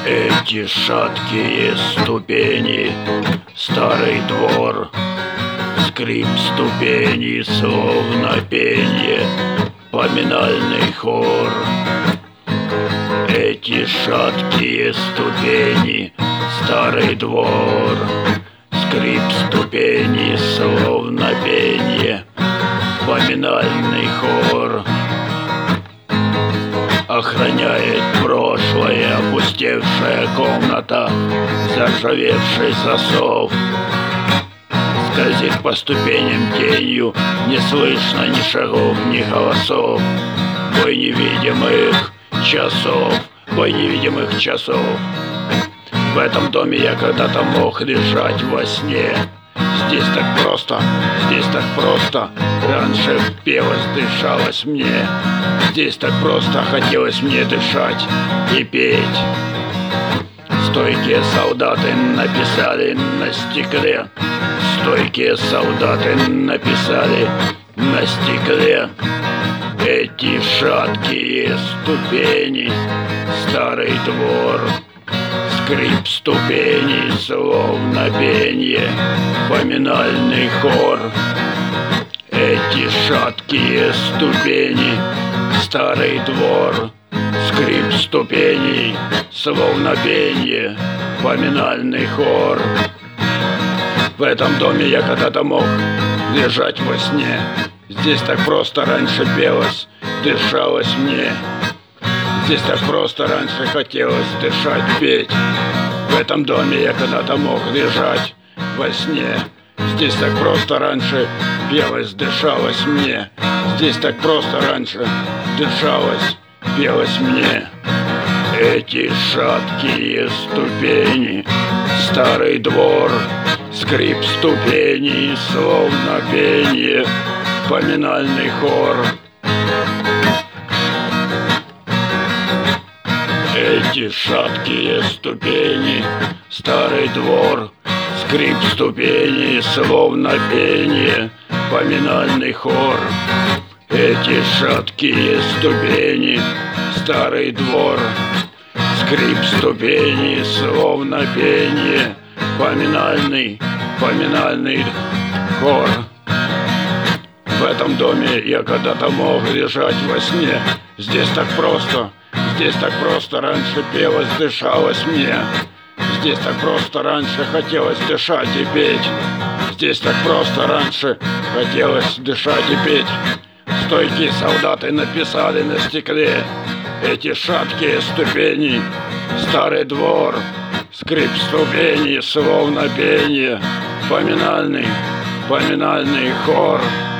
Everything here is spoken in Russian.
Эти шаткие ступени, старый двор, скрип ступеней, словно пенье, поминальный хор. Эти шаткие ступени, старый двор, скрип ступеней, словно пенье, поминальный хор. Охраняет прошлое опустевшая комната, заржавевший засов. Скользит по ступеням тенью, не слышно ни шагов, ни голосов. Бой невидимых часов, бой невидимых часов. В этом доме я когда-то мог лежать во сне. Здесь так просто, здесь так просто. Раньше пелось, дышалось мне. Здесь так просто хотелось мне дышать и петь. Стойкие солдаты написали на стекле. Стойкие солдаты написали на стекле. Эти шаткие ступени, старый двор, скрип ступеней, словно пенье, поминальный хор. Эти шаткие ступени, старый двор, скрип ступеней, словно пенье, поминальный хор. В этом доме я когда-то мог лежать во сне. Здесь так просто раньше пелось, дышалось мне. Здесь так просто раньше хотелось дышать, петь. В этом доме я когда-то мог лежать во сне. Здесь так просто раньше пелось, дышалось мне. Здесь так просто раньше дышалось, пелось мне. Эти шаткие ступени, старый двор, скрип ступеней, словно пенье, поминальный хор. Эти шаткие ступени, старый двор, скрип ступеней, словно пенье, поминальный хор. Эти шаткие ступени, старый двор, скрип ступеней, словно пенье, поминальный хор. В этом доме я когда-то мог лежать во сне. Здесь так просто раньше пелось, дышалось мне. Здесь так просто раньше хотелось дышать и петь. Здесь так просто раньше хотелось дышать и петь. Стойкие солдаты написали на стекле. Эти шаткие ступени, старый двор, скрип ступеней, словно пенье, поминальный хор.